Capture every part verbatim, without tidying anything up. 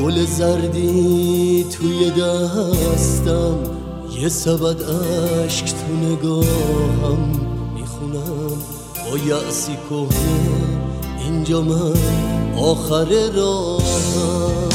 گل زردی توی دستم، یه سبد عشق تو نگاهم میخونم با یأسی کهنه اینجا من آخر راهم.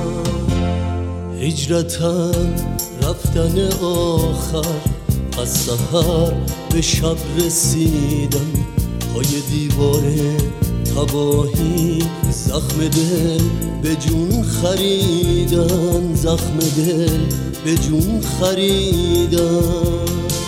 هجرتم رفتن آخر، از سحر به شب رسیدم، پای دیوار تباهی زخم دل به جون خریدن، زخم دل به جون خریدن.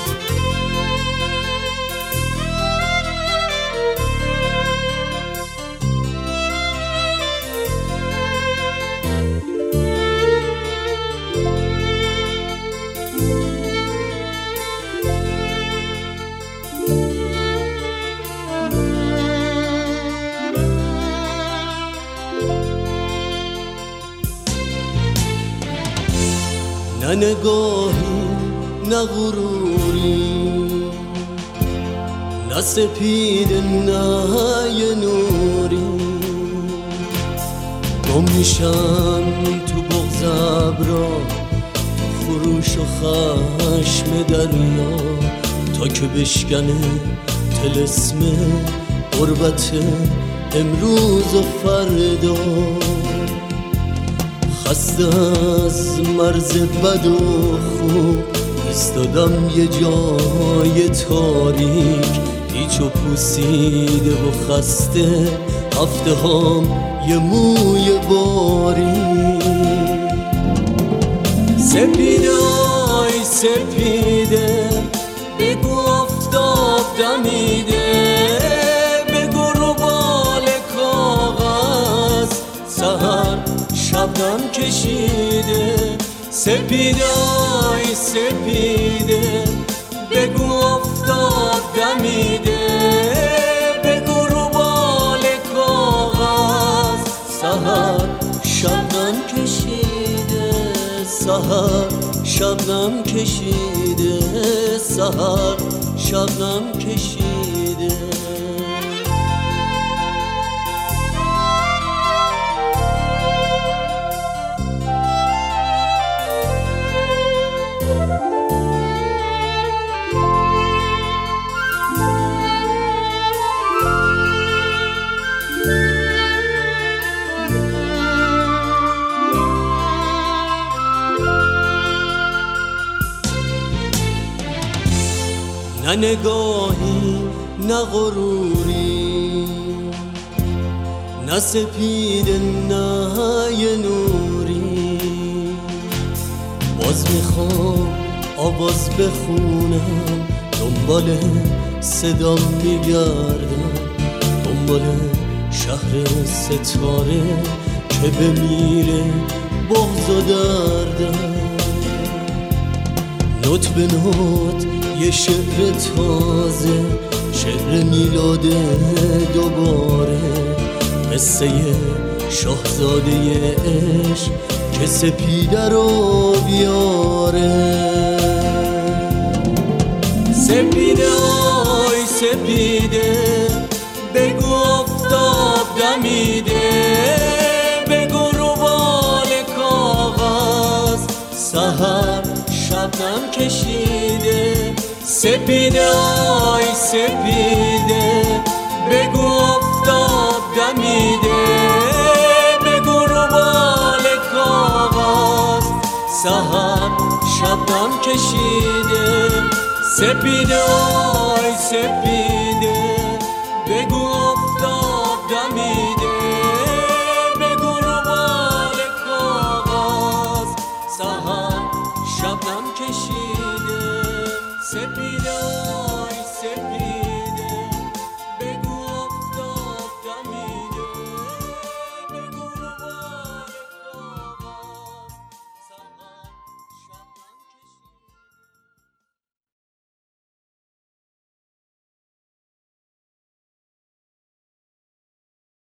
نه نگاهی نه غروری، نه سپید نه یه نوری، گم میشم تو بغض ابرا، خروش و خشم دریا، تا که بشکنه طلسم غربت امروز و فردا. خسته از مرز بد و خوب ایستادم یه جای تاریک، پیچ و پوسیده و خسته هفته هام یه موی باریک. سپیده آی سپیده بگو آفتاب دمیده، بگو رو بال کاغذ سحر شبنم کشیده. سپیده آی سپیده بگو آفتاب دمیده، بگو رو بال کاغذ سحر شبنم کشیده، سحر شبنم کشیده، سحر شبنم کشیده. نه نگاهی نه غروری، نه سپید نه یه نوری، باز میخوام آواز بخونم، دنبال صدام میگردم، دنبال شهر ستاره که بمیره بغض و دردم. نوت به نوت یه شعر تازه، شعر میلاد دوباره، قصه شاهزاده عشق که سپیده رو بیاره. سپیده آی سپیده بگو آفتاب دمیده، بگو رو بال کاغذ سحر شبنم کشیده. سپیده آی سپیده بگو آفتاب دمیده، بگو رو بال کاغذ سحر شبنم کشیده. سپیده آی سپیده